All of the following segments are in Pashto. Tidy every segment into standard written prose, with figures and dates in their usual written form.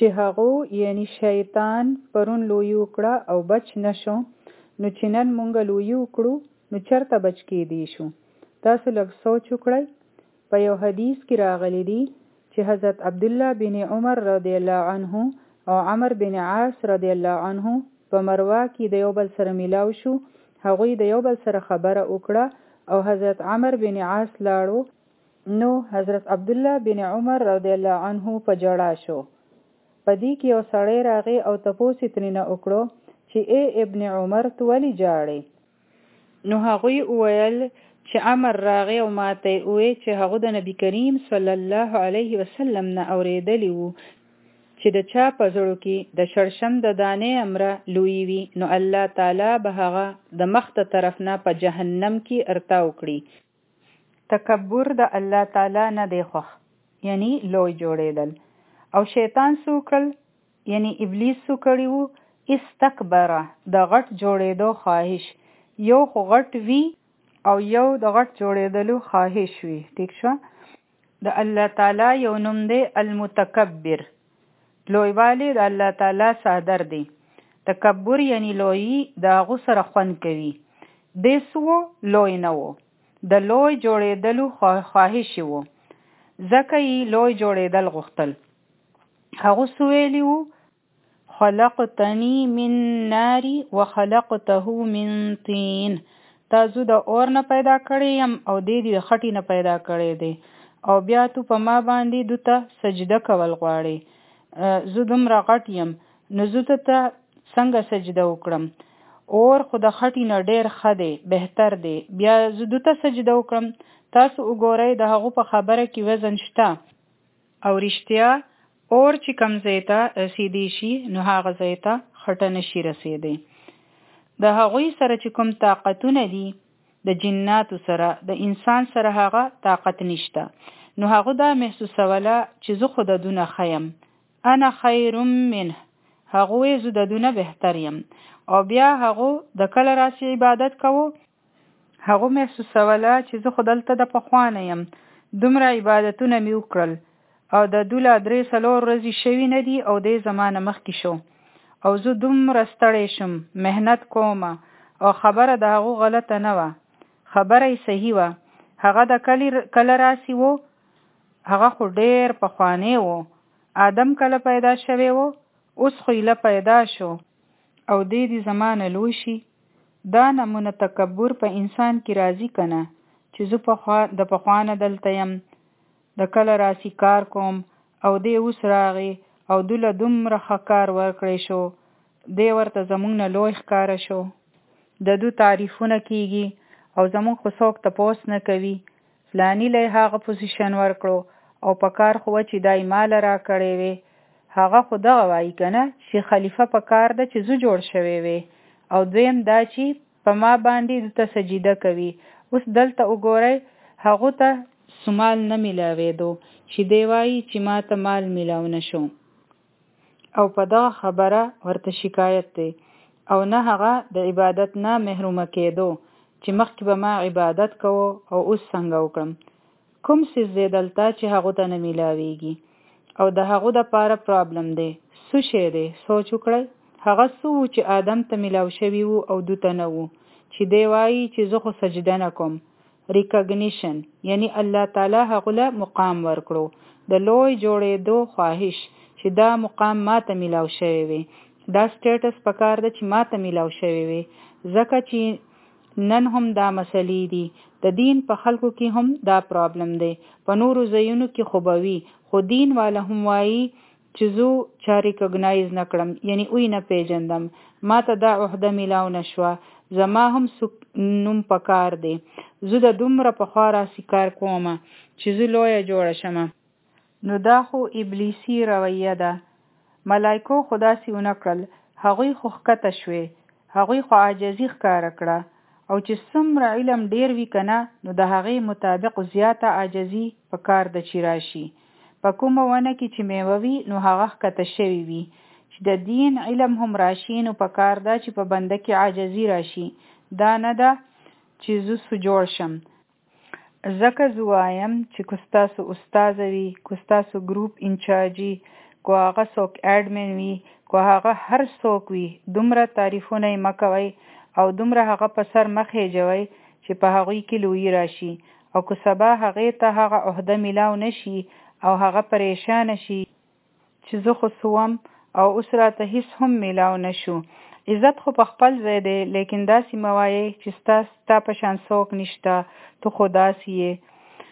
چې هغو یعنی شیطان پرون لوی وکړه او بچ نشو، نو چې نن مونږ لوی وکړو نو چرته بچ کېدی شو. تاسو لږ سوچ وکړئ. په یو حدیث کې راغلی دی چې حضرت عبدالله بن عمر رضی الله عنه او عمر بن عاص رضی الله عنه په مروه کې د یو بل سره میلاو شو. هغوی د یو بل سره خبره وکړه او حضرت عمر بن عاص لاړو، نو حضرت عبدالله بن عمر رضی الله عنه په جړا شو. په دې کې یو سړی راغی او تپوس یې ترېنه وکړو چې ای ابن عمر ته ولې جاړې؟ نو هغوی وویل چې عمر راغی او ماته یې وویل چې هغه د نبي کریم صلی الله علیه وسلم نه اورېدلی وو چې د چا په زړه کې د شړشم د دانې امره لوی وي، نو الله تعالی به هغه د مخ ته طرف نه په جهنم کې ارتاو کړي. تکبر د الله تعالی نه دی خوښ، یعنی لوی جوړېدل. او شیطان څه وکړل؟ یعنی ابلیس څه کړي وو؟ استکبره، د غټ جوړېدو خواهش. یو خو غټ وي او یو د غټ جوړېدلو خواهش وي. ټیک شو؟ د الله تعالی یو نوم دی المتکبر. لویوالی د الله تعالی صادر دی. تکبر یعنی لوی د هغو سره خوند کوي. دې سو لوی نه وو، د لوی جوړېدلو خواهش وو، ځکه یې لوی جوړېدل غوښتل. هغه سویلی وو خلقتنی من ناری وخلقته من طین. تاسو د اور نه پیدا کړی یم او دې د خټې نه پیدا کړی دی، او بیا تو په ما باندې دوته سجده کول غواړي. زه دومره غټ یم، نو زه ته څنګه سجده وکړم؟ اور خو د خټې نه ډېر ښه دی، بهتر دی، بیا زه دوته سجده وکړم. تاسو وګورئ د هغو په خبره کې وزن شته. او رښتیا اور چې کم ځای ته رسېدی شي نو هغه ځای ته خټه نشي رسېدی. د هغوی سره چې کوم طاقتونه دي د جناتو سره، د انسان سره هغه طاقت نشته. نو هغه دا محسوسوله چې زه خو د دونه ښه یم، انا خیر منه، هغه زه د دونه بهتر یم. او بیا هغه د کله راسي عبادت کوو، هغه محسوسوله چې زه خو دلته د پخوانه یم، دومره عبادتونه مې وکړل او د 2-3 ورځې شوي نه دي او دې زمانه مخکې شو، او زه دومره ستړی شم، مهنت کوم. او خبره د هغه غلطه نه وه، خبره یې صحیح وه. هغه د کله راسي وو، هغه خو ډېر پخوانی وو. آدم کله پیدا شوی وو، اوس خو ایله پیدا شو او دې زمانه لوی شي. دا نمونه تکبر په انسان کې راځي کنه، چې زه د پخوانه دلته یم، د کله راسي کار کوم او دې اوس راغی او دوله دومره ښه کار ورکړی شو، دې ورته زمونږ نه لوی ښکاره شو. د دو تعریفونه کیږي او زمونږ خو څوک تپوس نه کوي. فلانی له هغه پوزیشن ورکړو او په کار خو چې دای مال را کړی وي، هغه خو دغه وایي کنه چې خلیفه په کار ده چې زه جوړ شوی وي. او دویم دا چې په ما باندې دته سجده کوي. اوس دلته وګورئ هغه ته سمال نه میلاوېدو چې دی وایي چې ما ته مال میلاو نشو، او په دغه خبره ورته شکایت دی. او نه هغه د عبادت نه محرومه کېدو چې مخکې به ما عبادت کوو او اوس څنګه وکړم. کوم څیز دی دلته چې هغه ته نه میلاویږي او د هغه د پاره پرابلم دی؟ څه شی دی؟ سوچ وکړئ. هغه څه و چې آدم ته میلاو شوي وو او دوته نه وو، چې دی وایي چې زه خو سجده نه کوم. ریکګنیشن یعنی الله تعالی هغه له مقام ورکړو، د لوی جوړېدو خواهش چې دا مقام ما ته میلاو شوی وي، دا سټیټس پکار ده چې ما ته میلاو شوی وي. ځکه چې نن هم دا مسلې دي، د دین په خلکو کې هم دا پرابلم دی. په نورو ځایونو کې خو به وي، خو دین والا هم وایي چې زه چا ریکګنایز نه کړم، یعنی اوی نه پیژندم، ما ته دا عهده میلاو نشوه، زما هم نوم پکار دی، زه د دومره پخوا راسي کار کوم چې زه لویه جوړه شمه. نو دا خو ابلیسی رویه ده. ملایکو خو داسې ونه کړل، هغوی خو ښکته شوې، هغوی خو عاجزي ښکاره کړه. او چې څومره علم ډیر وي کنه، نو د هغې مطابق زیاته عاجزي پکار ده چې راشي. په کومه ونه کې چې میوه وي نو هغه ښکته شوي وي. چې د دین علم هم راشي نو پکار ده چې په بنده کې عاجزي راشي. دا نه ده چې زه سو جوړ شم. ځکه زه وایم چې که ستاسو استاذ وي، که ستاسو ګروپ انچارجي، کو هغه څوک اډمن وي، کو هغه هر څوک وي، دومره تعریفونه یې مه کوئ او دومره هغه په سر مخې جوئ چې په هغوی کې لویي راشي، او که سبا هغې ته هغه عهده میلاو نشي او هغه پریشانه شي چې زه خو سوم او اوس راته هیڅ هم میلاو نشو. عزت خو په خپل ځای دی، لیکن داسې مه وایئ چې ستا په شان څوک نشته، ته خو داسې یې.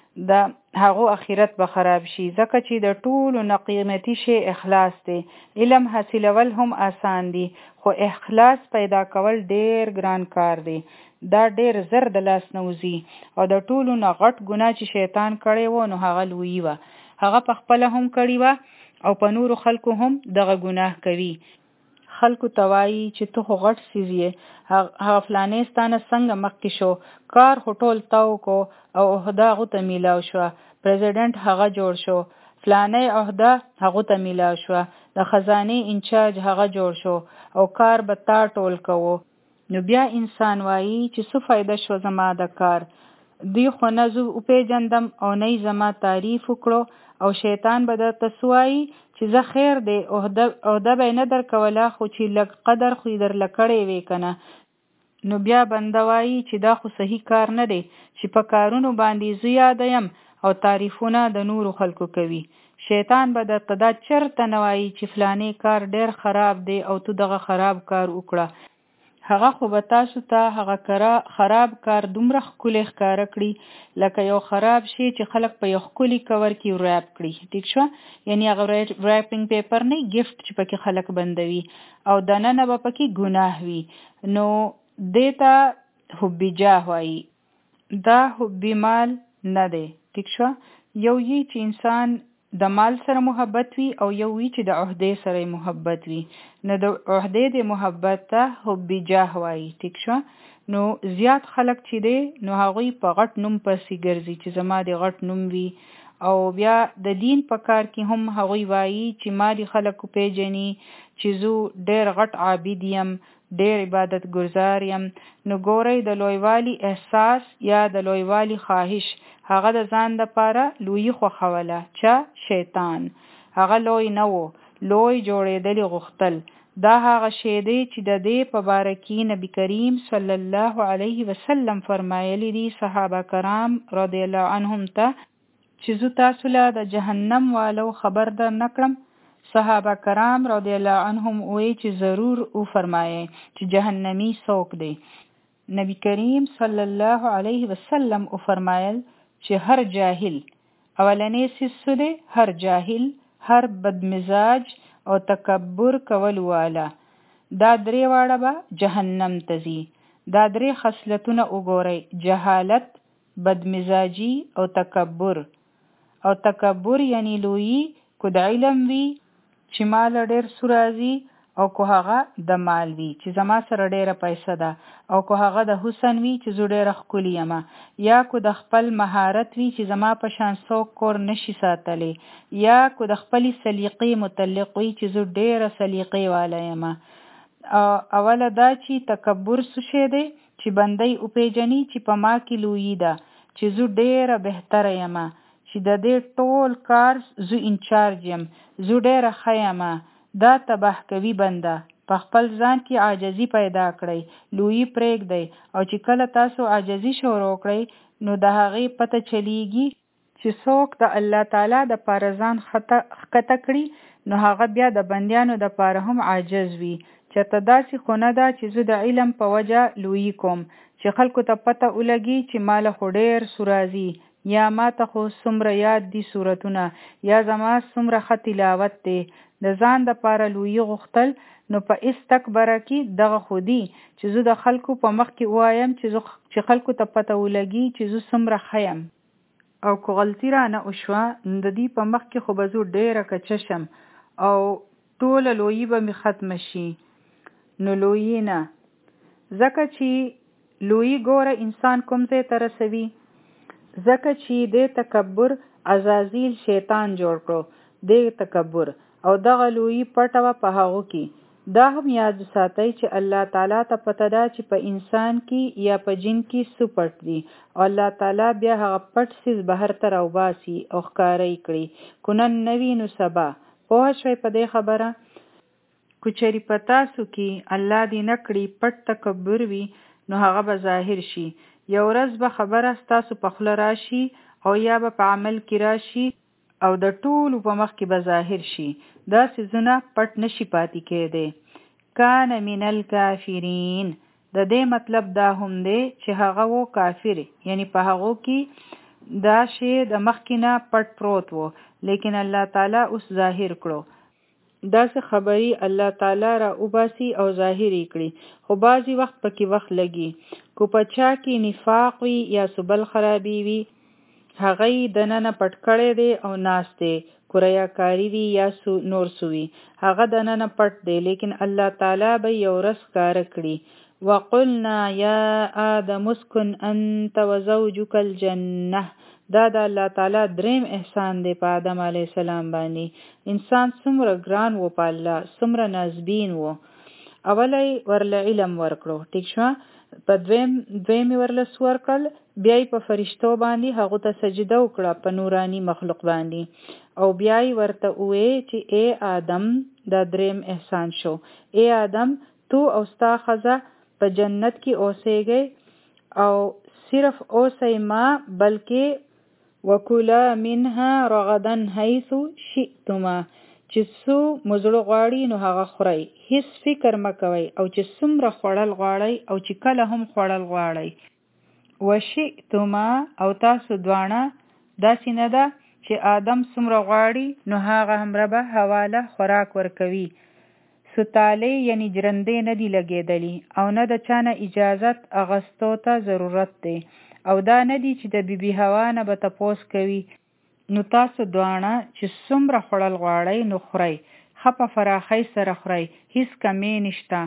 د هغو اخرت به خراب شي، ځکه چې د ټولو نه قیمتي شی اخلاص دی. علم حاصلول هم آسان دی، خو اخلاص پیدا کول ډیر ګران کار دی. دا ډیر زر د لاس نه وځي، او د ټولو نه غټ ګناه چې شیطان کړی و نو هغه لویي وه. هغه په خپله هم کړې وه او په نورو خلکو هم دغه ګناه کوي. خلکو ته وایي چې ته خو غټ څیز یې، هغه فلانې ستانه څنګه مخکې شو، کار خو ټول تاو کو او عهده هغو ته میلاو شوه، پریزیډنټ هغه جوړ شو، فلانې عهده هغو ته میلاو شوه، د خزانې انچارج هغه جوړ شو او کار به تا ټول کوو. نو بیا انسان وایي چې څه فایده شو زما د کار، دوی خو نه زه وپېژندم او نه یې زما تعریف وکړو، او شیطان به درته څه وایي چې زه خیر دی عهده به یې نه درکوله، خو چې لږ قدر خو یې درله کړی وی که نه. نو بیا بنده وایي چې دا خو صحیح کار نه دی چې په کارونو باندې زه یاده یم او تعریفونه د نورو خلکو کوي. شیطان به درته دا چرته نه وایي چې فلانې کار ډیر خراب دی او تو دغه خراب کار وکړه. هغه خو به تاسو ته هغه خراب کار دومره ښکلی ښکاره کړي لکه یو خراب شی چې خلک په یو ښکلي کور کې ریپ کړي. ټیک شوه؟ یعنی هغه ریپینګ پیپر نه ګفت چې پکې خلک بندوي او دننه به پکې ګناه وي. نو دې ته حب جاه وایي، دا حب مال نه دی. ټیک شوه؟ یو یی چې انسان د مال سره محبت وي او یو وی چې د عهدې سره محبت وي. نو د عهدې د محبت ته حب جاه وایي. ټیک شوه؟ نو زیات خلک چې دی نو هغوی په غټ نوم پسې ګرځي چې زما د غټ نوم وي، او بیا د دین په کار کې هم هغوی وایي چې ما د خلکو پیژني چې زه ډیر غټ عابد یم، ډیر عبادت گزار یم. نو ګورئ د لویوالي احساس یا د لویوالي خواهش هغه د ځان دپاره لویي خوښوله. چا؟ شیطان. هغه لوی نه و، لوی جوړېدلې غوښتل. دا هغه شی دی چې د دې په باره کې نبی کریم صلی الله علیه وسلم فرمایلی دي صحابه کرام رضی الله عنهم ته چې زه تاسو له د جهنم والو خبر در نکړم. صحابه کرام رضی الله عنهم وی چې ضرور او فرمایي چې جهنمی څوک دی. نبی کریم صلی الله علیه وسلم او فرمایل چې هر جاهل، اولنې سیسو دی هر جاهل، هر بدمزاج او تکبر کول والا، دا درې واړه به جهنم ته ځي. دا درې خصلتونه وګورئ: جهالت، بدمزاجي او تکبر. او تکبر یعنی لویی، کو د علم وی چې مال ډیر سورازي، او کو هغه د مال وی چې زما سره ډیره پیسه ده، او کو هغه د حسن وی چې زه ډیره ښکلې یم، یا کو د خپل مهارت وی چې زما په شان څوک کور نشي ساتلی، یا کو د خپلې سلیقې متعلق وی چې زه ډیره سلیقې والا یم. اوله دا چې تکبر څه شی دی چې بندی وپیژني چې په ما کې لویي ده، چې زه ډیره بهتره یم، چې د دې ټول کار زه انچارج یم، زه ډیره ښه یم. دا تباه کوي بنده. په خپل ځان کې عاجزي پیدا کړئ، لویي پرېږدئ، او چې کله تاسو عاجزي شروع کړئ نو د هغې پته چلیږي چې څوک د الله تعالی د پاره ځان ښکته کړي نو هغه بیا د بندیانو د پاره هم عاجز وي. چېرته داسې خو نه ده چې زه د علم په وجه لویي کوم چې خلکو ته پته ولګي چې ماله خو ډیر سورازي، یا ما ته خو څومره یاد دي سورتونه، یا زما څومره ښه تلاوت دی. د ځان د پاره لویي غوښتل نو په استکبره کې دغه خو دی چې زه د خلکو په مخ کې وایم چې خلکو ته پته ولګي چې زه څومره ښه یم. او که غلطي رانه وشوه نو د دې په مخ کې خو به زه ډیره کچه شم او ټوله لویي به مې ختمه شي. نو لویي نه، ځکه چې لویي ګوره انسان کوم ځای ته رسوي، ځکه چې د تکبر عزازیل شیطان جوړ کړو. د تکبر او دغه لویي پټه وه په هغو کې. دا هم یاد ساتئ چې الله تعالی ته پته ده چې په انسان کې یا په جن کې څه پټ دي، او الله تعالی بیا هغه پټ څیز بهر ته راوباسي او ښکاره یې کړي. کو نن نه وي نو سبا، پوه شوي په دې خبره؟ کچری په تاسو کې الله دې نه کړي پټ تکبر وي نو هغه به ظاهر شي. یو ورځ به خبره ستاسو په خوله راشي او یا به په عمل کې راشي او د ټولو په مخ کې به ظاهر شي. دا څیزونه پټ نشي پاتې کېدی. کان من الکافرین، د دې مطلب دا هم دی چې هغه و کافر، یعنی په هغو کې دا شی د مخکې نه پټ پروت و لیکن الله تعالی اوس ظاهر کړو. داسې خبري الله تعالی را وباسي او ظاهري کړي. خو بعضی وخت پکې وخت لګي. کو په چا کې نفاق وي یا سبل خرابي وي هغه یې دننه پټ کړی دی او ناست دی. کو ریاکاري وي یا نور سوي هغه دننه پټ دی لیکن الله تعالی به یو ورځ ښکاره کړي. وقلنا یا آدم اسکن انت وزوجک الجنه، دا د الله تعالی دریم احسان دی په آدم علیه السلام باندې. انسان څومره ګران و په الله، څومره نازبین و. اولی ورله علم ورکړو، ټیک شو، په دویمې ورله ورکړل، بیا یې په فرشتو باندې هغو ته سجده وکړه په نورانی مخلوق باندې، او بیا یې ورته وویل چې ای آدم، دا دریم احسان شو، ای آدم تو او ستا ښځه په جنت کې اوسېږئ او صرف اوسئ ما بلکې وکولا منها رغدا حیث شئتما، چې څو مزړه غواړي نو هغه خورئ، هیڅ فکر مه کوئ، او چې څومره خوړل غواړئ او چې کله هم خوړل غواړئ. وشئتما، او تاسو دواړه، داسې نه ده چې آدم څومره غواړي نو هغه هم ربه حواله خوراک ورکوي. ستالی یعنی جرندې نه دی لګېدلی او نه د چانه اجازت اغستو ته ضرورت دی، او دا نه دی چې د بیبي حوا نه به تپوس کوي. نو تاسو دواړه چې څومره خوړل غواړئ نو خورئ، ښه په فراخۍ سره خورئ، هیڅ کمی نشته،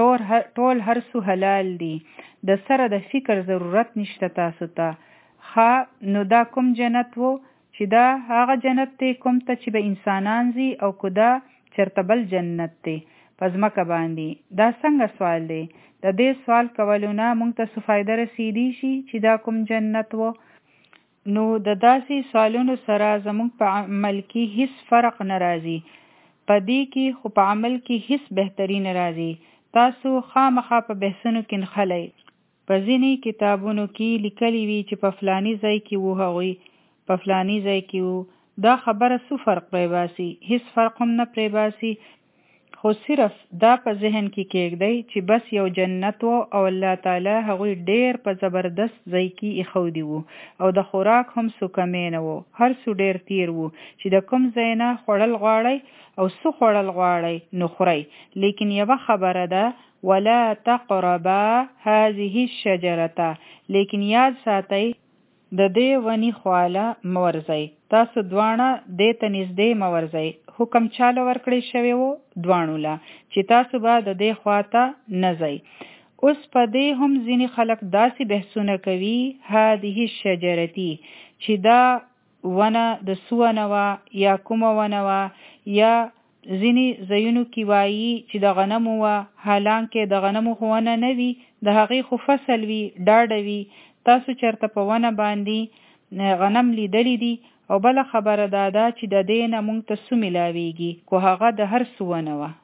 ټول هر څه حلال دي، د سره د فکر ضرورت نشته تاسو ته. ښه، نو دا کوم جنت وو؟ چې دا هغه جنت دی کوم ته چې به انسانان ځي، او که دا چرته بل جنت دی په ځمکه باندې؟ دا څنګه سوال دی؟ د دې سوال کولو نه موږ ته څه فایده رسیدی شي چې دا کوم جنت وو؟ نو د داسې سوالونو سره زموږ په عمل کې هیڅ فرق نه راځي، په دې کې خو په عمل کې هیڅ بهتري نه راځي. تاسو خامخا په بحثونو کې نښلی، په ځینې کتابونو کې لیکلی وي چې په فلاني ځای کې وو، هغوی په فلاني ځای کې وو. دا خبره څه فرق پرې باسي؟ هیڅ فرق هم نه پرې باسي. خو صرف دا په ذهن کې کېږدئ چې بس یو جنت وو او الله تعالی هغوی ډیر په زبردست ځای کې ایښودي وو، او د خوراک هم څه کمی نه وو، هر څه ډیر تیر وو، چې د کوم ځای نه خوړل غواړئ او څه خوړل غواړئ نو خورئ. لیکن یوه خبره ده، ولا تقربا هذه الشجرة، لیکن یاد ساتئ د دې ونی خواله مورځئ، تاسو دواړه دې ته نږدې مه ورځئ. حکم چاله ورکړی شوی وو؟ دواړو له، چې تاسو به د دې خواته نه ځئ. اوس په دې هم ځینې خلک داسې بحثونه کوي، هذه الشجرة، چې دا ونه د څه ونه وه یا کومه ونه وه، یا ځینې ځایونو کې وایي چې د غنمو وه، حالانکه د غنمو خو ونه نه وي، د هغې خو فصل وي، ډاډه وي. تاسو چېرته په ونه باندې غنم لیدلی دي؟ او بله خبره دا ده چې د دې نه موږ ته څه میلاویږي، خو هغه د هر څه ونه وه.